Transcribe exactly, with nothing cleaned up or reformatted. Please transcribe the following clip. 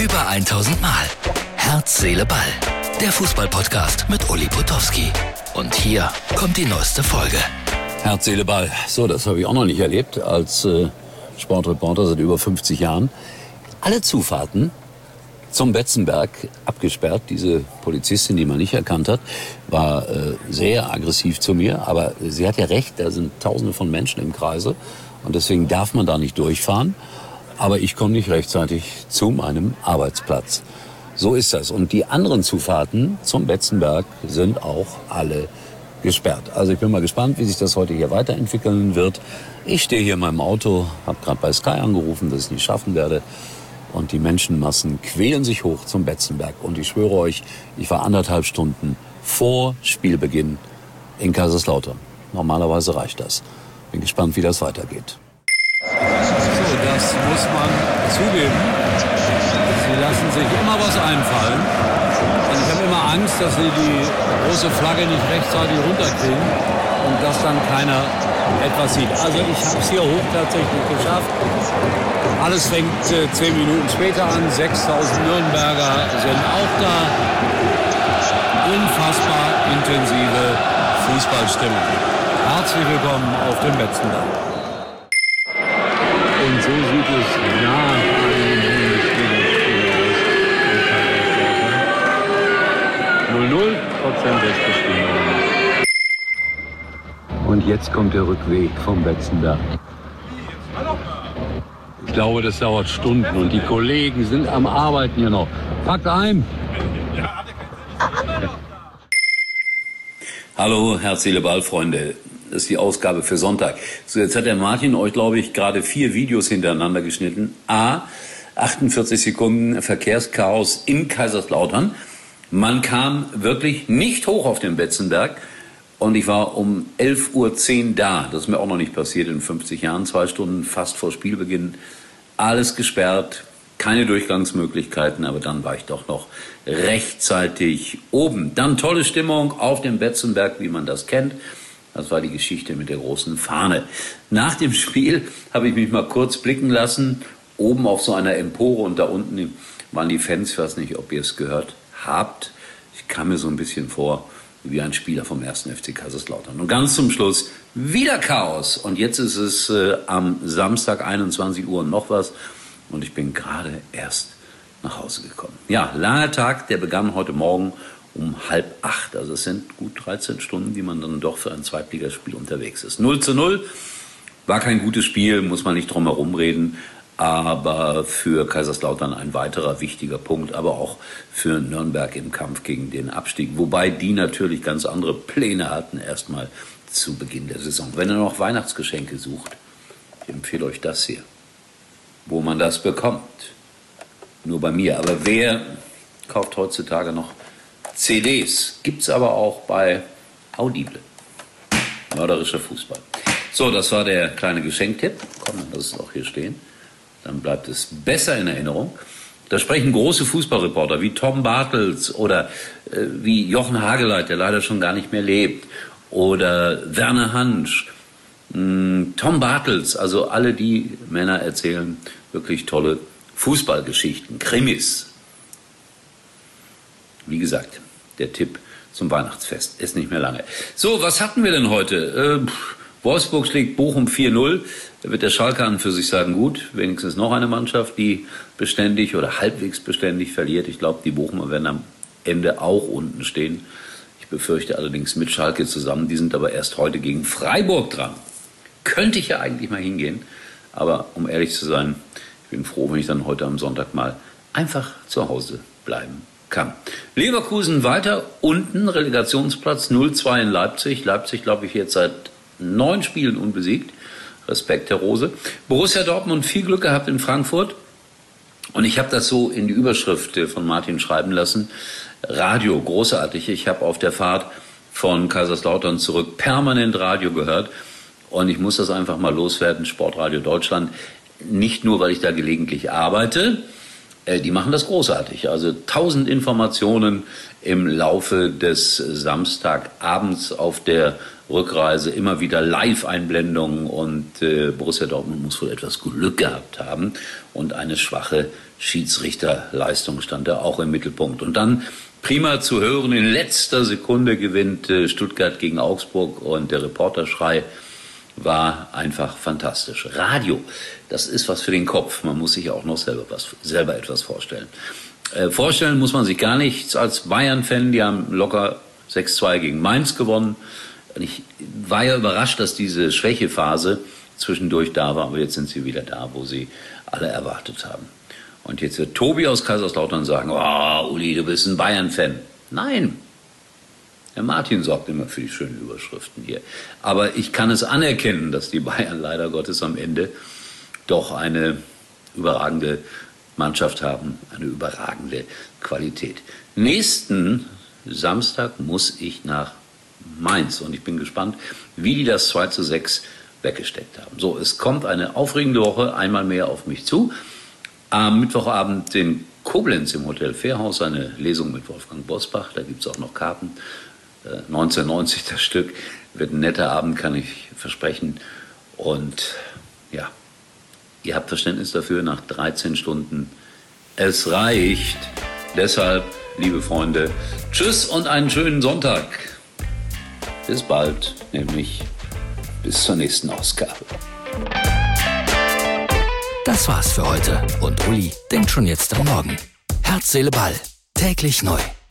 Über tausend Mal. Herz, Seele, Ball. Der Fußballpodcast mit Uli Potowski. Und hier kommt die neueste Folge. Herz, Seele, Ball. So, das habe ich auch noch nicht erlebt als äh, Sportreporter seit über fünfzig Jahren. Alle Zufahrten zum Betzenberg abgesperrt. Diese Polizistin, die man nicht erkannt hat, war äh, sehr aggressiv zu mir. Aber sie hat ja recht, da sind Tausende von Menschen im Kreise. Und deswegen darf man da nicht durchfahren. Aber ich komme nicht rechtzeitig zu meinem Arbeitsplatz. So ist das. Und die anderen Zufahrten zum Betzenberg sind auch alle gesperrt. Also ich bin mal gespannt, wie sich das heute hier weiterentwickeln wird. Ich stehe hier in meinem Auto, habe gerade bei Sky angerufen, dass ich es nicht schaffen werde. Und die Menschenmassen quälen sich hoch zum Betzenberg. Und ich schwöre euch, ich war anderthalb Stunden vor Spielbeginn in Kaiserslautern. Normalerweise reicht das. Bin gespannt, wie das weitergeht. So, das muss man zugeben. Sie lassen sich immer was einfallen. Und ich habe immer Angst, dass sie die große Flagge nicht rechtzeitig runterkriegen und dass dann keiner etwas sieht. Also ich habe es hier hoch tatsächlich geschafft. Alles fängt äh, zehn Minuten später an. sechstausend Nürnberger sind auch da. Unfassbar intensive Fußballstimmung. Herzlich willkommen auf dem Betzenberg. Und so sieht es nach einem aus. null null Prozent Bestbestimmung. Und jetzt kommt der Rückweg vom Betzenberg. Ich glaube, das dauert Stunden und die Kollegen sind am Arbeiten hier noch. Packt ein! Hallo, Herz, Seele, Ball, Freunde. Das ist die Ausgabe für Sonntag. So, jetzt hat der Martin euch, glaube ich, gerade vier Videos hintereinander geschnitten. A, achtundvierzig Sekunden Verkehrschaos in Kaiserslautern. Man kam wirklich nicht hoch auf den Betzenberg. Und ich war um elf Uhr zehn da. Das ist mir auch noch nicht passiert in fünfzig Jahren. Zwei Stunden fast vor Spielbeginn. Alles gesperrt. Keine Durchgangsmöglichkeiten. Aber dann war ich doch noch rechtzeitig oben. Dann tolle Stimmung auf dem Betzenberg, wie man das kennt. Das war die Geschichte mit der großen Fahne. Nach dem Spiel habe ich mich mal kurz blicken lassen. Oben auf so einer Empore und da unten waren die Fans. Ich weiß nicht, ob ihr es gehört habt. Ich kam mir so ein bisschen vor wie ein Spieler vom ersten F C Kaiserslautern. Und ganz zum Schluss wieder Chaos. Und jetzt ist es äh, am Samstag einundzwanzig Uhr und noch was. Und ich bin gerade erst nach Hause gekommen. Ja, langer Tag, der begann heute Morgen um halb acht. Also es sind gut dreizehn Stunden, die man dann doch für ein Zweitligaspiel unterwegs ist. null zu null, war kein gutes Spiel, muss man nicht drum herum reden. Aber für Kaiserslautern ein weiterer wichtiger Punkt, aber auch für Nürnberg im Kampf gegen den Abstieg. Wobei die natürlich ganz andere Pläne hatten, erstmal zu Beginn der Saison. Wenn ihr noch Weihnachtsgeschenke sucht, ich empfehle euch das hier, wo man das bekommt. Nur bei mir. Aber wer kauft heutzutage noch C Ds? Gibt's aber auch bei Audible. Mörderischer Fußball. So, das war der kleine Geschenktipp. Komm, lass es auch hier stehen. Dann bleibt es besser in Erinnerung. Da sprechen große Fußballreporter wie Tom Bartels oder äh, wie Jochen Hageleit, der leider schon gar nicht mehr lebt, oder Werner Hansch. Mm, Tom Bartels, also alle die Männer erzählen wirklich tolle Fußballgeschichten, Krimis. Wie gesagt, der Tipp zum Weihnachtsfest ist nicht mehr lange. So, was hatten wir denn heute? Äh, Wolfsburg schlägt Bochum vier null. Da wird der Schalke an für sich sagen, gut, wenigstens noch eine Mannschaft, die beständig oder halbwegs beständig verliert. Ich glaube, die Bochumer werden am Ende auch unten stehen. Ich befürchte allerdings mit Schalke zusammen. Die sind aber erst heute gegen Freiburg dran. Könnte ich ja eigentlich mal hingehen. Aber um ehrlich zu sein, ich bin froh, wenn ich dann heute am Sonntag mal einfach zu Hause bleiben kann. Leverkusen weiter unten, Relegationsplatz null zwei in Leipzig. Leipzig, glaube ich, jetzt seit neun Spielen unbesiegt. Respekt, Herr Rose. Borussia Dortmund viel Glück gehabt in Frankfurt. Und ich habe das so in die Überschrift von Martin schreiben lassen. Radio, großartig. Ich habe auf der Fahrt von Kaiserslautern zurück permanent Radio gehört. Und ich muss das einfach mal loswerden. Sportradio Deutschland. Nicht nur, weil ich da gelegentlich arbeite, Äh, die machen das großartig. Also tausend Informationen im Laufe des Samstagabends auf der Rückreise, immer wieder Live-Einblendungen und äh, Borussia Dortmund muss wohl etwas Glück gehabt haben und eine schwache Schiedsrichterleistung stand da auch im Mittelpunkt. Und dann prima zu hören, in letzter Sekunde gewinnt äh, Stuttgart gegen Augsburg und der Reporterschrei war einfach fantastisch. Radio, das ist was für den Kopf. Man muss sich auch noch selber, was, selber etwas vorstellen. Äh, vorstellen muss man sich gar nichts als Bayern-Fan. Die haben locker sechs zwei gegen Mainz gewonnen. Ich war ja überrascht, dass diese Schwächephase zwischendurch da war, aber jetzt sind sie wieder da, wo sie alle erwartet haben. Und jetzt wird Tobi aus Kaiserslautern sagen, oh, Uli, du bist ein Bayern-Fan. Nein, der Martin sorgt immer für die schönen Überschriften hier. Aber ich kann es anerkennen, dass die Bayern leider Gottes am Ende doch eine überragende Mannschaft haben, eine überragende Qualität. Nächsten Samstag muss ich nach Mainz und ich bin gespannt, wie die das zwei zu sechs weggesteckt haben. So, es kommt eine aufregende Woche einmal mehr auf mich zu. Am Mittwochabend in Koblenz im Hotel Fährhaus eine Lesung mit Wolfgang Bosbach. Da gibt es auch noch Karten. Äh, neunzehnhundertneunzig das Stück. Wird ein netter Abend, kann ich versprechen. Und ja, ihr habt Verständnis dafür nach dreizehn Stunden. Es reicht. Deshalb, liebe Freunde, tschüss und einen schönen Sonntag. Bis bald, nämlich bis zur nächsten Ausgabe. Das war's für heute und Uli denkt schon jetzt am Morgen. Herz, Seele, Ball. Täglich neu.